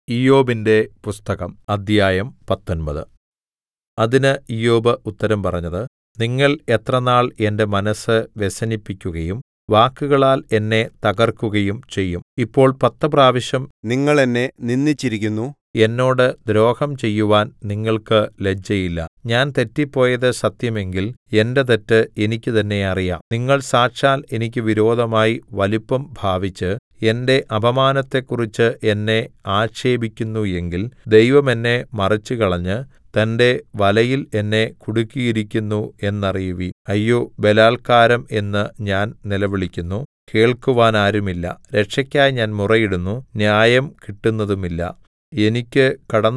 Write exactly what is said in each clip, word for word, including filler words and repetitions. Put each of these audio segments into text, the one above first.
ഇയ്യോബിന്റെ പുസ്തകം അദ്ധ്യായം പത്തൊമ്പത്. അതിന് ഇയ്യോബ് ഉത്തരം പറഞ്ഞത്, നിങ്ങൾ എത്രനാൾ എന്റെ മനസ്സ് വ്യസനിപ്പിക്കുകയും വാക്കുകളാൽ എന്നെ തകർക്കുകയും ചെയ്യും? ഇപ്പോൾ പത്ത് പ്രാവശ്യം നിങ്ങൾ എന്നെ നിന്ദിച്ചിരിക്കുന്നു. എന്നോട് ദ്രോഹം ചെയ്യുവാൻ നിങ്ങൾക്ക് ലജ്ജയില്ല. ഞാൻ തെറ്റിപ്പോയത് സത്യമെങ്കിൽ എന്റെ തെറ്റ് എനിക്ക് തന്നെ അറിയാം. നിങ്ങൾ സാക്ഷാൽ എനിക്ക് വിരോധമായി വലിപ്പം ഭാവിച്ച് എന്റെ അപമാനത്തെക്കുറിച്ച് എന്നെ ആക്ഷേപിക്കുന്നു എങ്കിൽ ദൈവം എന്നെ മറിച്ചുകളഞ്ഞ് തന്റെ വലയിൽ എന്നെ കുടുക്കിയിരിക്കുന്നു എന്നറിയുവിൻ. അയ്യോ, ബലാല്ക്കാരം എന്ന് ഞാൻ നിലവിളിക്കുന്നു, കേൾക്കുവാനാരുമില്ല. രക്ഷയ്ക്കായി ഞാൻ മുറയിടുന്നു, ന്യായം കിട്ടുന്നതുമില്ല. എനിക്ക്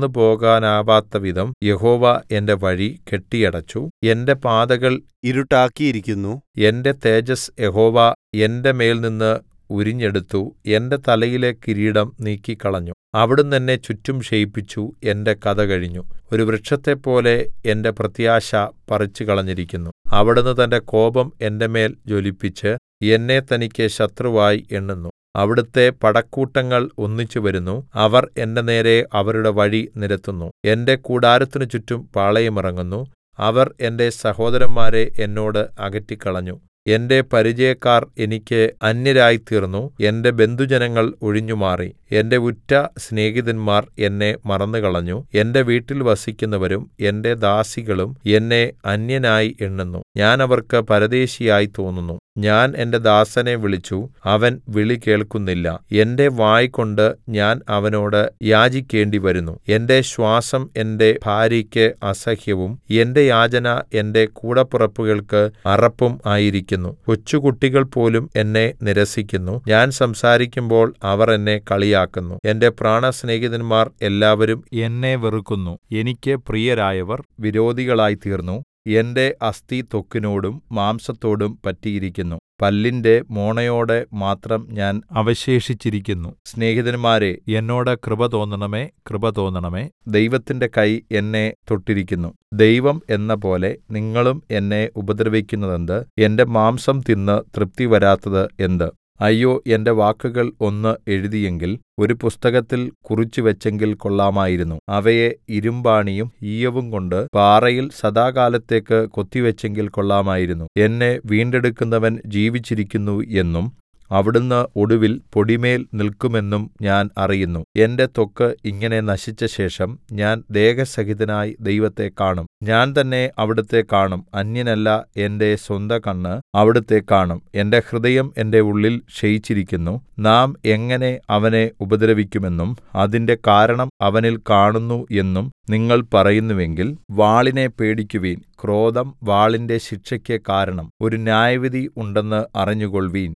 കടന്നുപോകാനാവാത്തവിധം യഹോവ എന്റെ വഴി കെട്ടിയടച്ചു. എന്റെ പാതകൾ ഇരുട്ടാക്കിയിരിക്കുന്നു. എന്റെ തേജസ്സ് യഹോവ എന്റെ മേൽനിന്ന് ഉരിഞ്ഞെടുത്തു. എന്റെ തലയിലെ കിരീടം നീക്കിക്കളഞ്ഞു. അവിടുന്ന് എന്നെ ചുറ്റും ക്ഷയിപ്പിച്ചു. എന്റെ കഥ കഴിഞ്ഞു. ഒരു വൃക്ഷത്തെപ്പോലെ എന്റെ പ്രത്യാശ പറിച്ചുകളഞ്ഞിരിക്കുന്നു. അവിടുന്ന് തന്റെ കോപം എന്റെ മേൽ ജ്വലിപ്പിച്ച് എന്നെ തനിക്ക് ശത്രുവായി എണ്ണുന്നു. അവിടുത്തെ പടക്കൂട്ടങ്ങൾ ഒന്നിച്ച് വരുന്നു. അവർ എന്റെ നേരെ അവരുടെ വഴി നിരത്തുന്നു. എന്റെ കൂടാരത്തിനു ചുറ്റും പാളയമിറങ്ങുന്നു. അവർ എന്റെ സഹോദരന്മാരെ എന്നോട് അകറ്റിക്കളഞ്ഞു. എന്റെ പരിചയക്കാർ എനിക്ക് അന്യരായിത്തീർന്നു. എന്റെ ബന്ധുജനങ്ങൾ ഒഴിഞ്ഞുമാറി. എന്റെ ഉറ്റ സ്നേഹിതന്മാർ എന്നെ മറന്നുകളഞ്ഞു. എന്റെ വീട്ടിൽ വസിക്കുന്നവരും എന്റെ ദാസികളും എന്നെ അന്യനായി എണ്ണുന്നു. ഞാൻ അവർക്ക് പരദേശിയായി തോന്നുന്നു. ഞാൻ എന്റെ ദാസനെ വിളിച്ചു, അവൻ വിളി കേൾക്കുന്നില്ല. എന്റെ വായ്കൊണ്ട് ഞാൻ അവനോട് യാചിക്കേണ്ടിവരുന്നു. എന്റെ ശ്വാസം എന്റെ ഭാര്യയ്ക്ക് അസഹ്യവും എന്റെ യാചന എന്റെ കൂടപ്പിറപ്പുകൾക്ക് അറപ്പും ആയിരിക്കുന്നു. കൊച്ചുകുട്ടികൾ പോലും എന്നെ നിരസിക്കുന്നു. ഞാൻ സംസാരിക്കുമ്പോൾ അവർ എന്നെ കളിയാക്കുന്നു. എന്റെ പ്രാണസ്നേഹിതന്മാർ എല്ലാവരും എന്നെ വെറുക്കുന്നു. എനിക്ക് പ്രിയരായവർ വിരോധികളായിത്തീർന്നു. എന്റെ അസ്ഥി ത്വക്കിനോടും മാംസത്തോടും പറ്റിയിരിക്കുന്നു. പല്ലിന്റെ മോണയോടെ മാത്രം ഞാൻ അവശേഷിച്ചിരിക്കുന്നു. സ്നേഹിതന്മാരേ, എന്നോട് കൃപ തോന്നണമേ, കൃപ തോന്നണമേ. ദൈവത്തിന്റെ കൈ എന്നെ തൊട്ടിരിക്കുന്നു. ദൈവം എന്നപോലെ നിങ്ങളും എന്നെ ഉപദ്രവിക്കുന്നതെന്ത്? എന്റെ മാംസം തിന്ന് തൃപ്തി വരാത്തത് എന്ത്? അയ്യോ, എന്റെ വാക്കുകൾ ഒന്ന് എഴുതിയെങ്കിൽ, ഒരു പുസ്തകത്തിൽ കുറിച്ചുവെച്ചെങ്കിൽ കൊള്ളാമായിരുന്നു. അവയെ ഇരുമ്പാണിയും ഈയവും കൊണ്ട് പാറയിൽ സദാകാലത്തേക്ക് കൊത്തിവെച്ചെങ്കിൽ കൊള്ളാമായിരുന്നു. എന്നെ വീണ്ടെടുക്കുന്നവൻ ജീവിച്ചിരിക്കുന്നു എന്നും അവിടുന്ന് ഒടുവിൽ പൊടിമേൽ നിൽക്കുമെന്നും ഞാൻ അറിയുന്നു. എന്റെ ത്വക്ക് ഇങ്ങനെ നശിച്ചശേഷം ഞാൻ ദേഹസഹിതനായി ദൈവത്തെ കാണും. ഞാൻ തന്നെ അവിടുത്തെ കാണും. അന്യനല്ല, എന്റെ സ്വന്ത കണ്ണ് അവിടുത്തെ കാണും. എന്റെ ഹൃദയം എന്റെ ഉള്ളിൽ ക്ഷയിച്ചിരിക്കുന്നു. നാം എങ്ങനെ അവനെ ഉപദ്രവിക്കുമെന്നും അതിന്റെ കാരണം അവനിൽ കാണുന്നു എന്നും നിങ്ങൾ പറയുന്നുവെങ്കിൽ, വാളിനെ പേടിക്കുവിൻ. ക്രോധം വാളിന്റെ ശിക്ഷയ്ക്ക് കാരണം. ഒരു ന്യായവിധി ഉണ്ടെന്ന് അറിഞ്ഞുകൊൾവീൻ.